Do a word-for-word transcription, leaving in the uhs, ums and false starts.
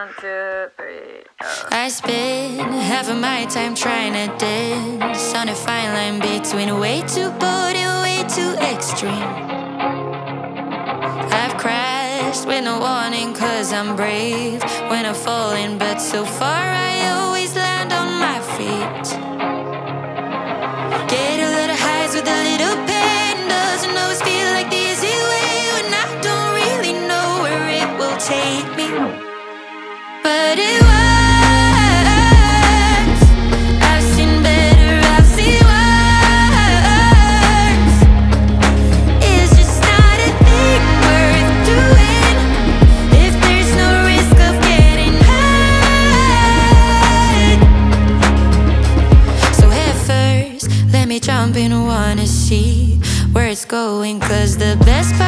One, two, three, go. I spend half of my time trying to dance on a fine line between way too bold and way too extreme. I've crashed with no warning cause I'm brave when I'm falling, but so far I always land on my feet. Get a little highs with a little pain, doesn't always feel like the easy way when I don't really know where it will take me. But it works. I've seen better, I've seen worse. It's just not a thing worth doing if there's no risk of getting hurt. So head first, let me jump in, wanna see where it's going, cause the best part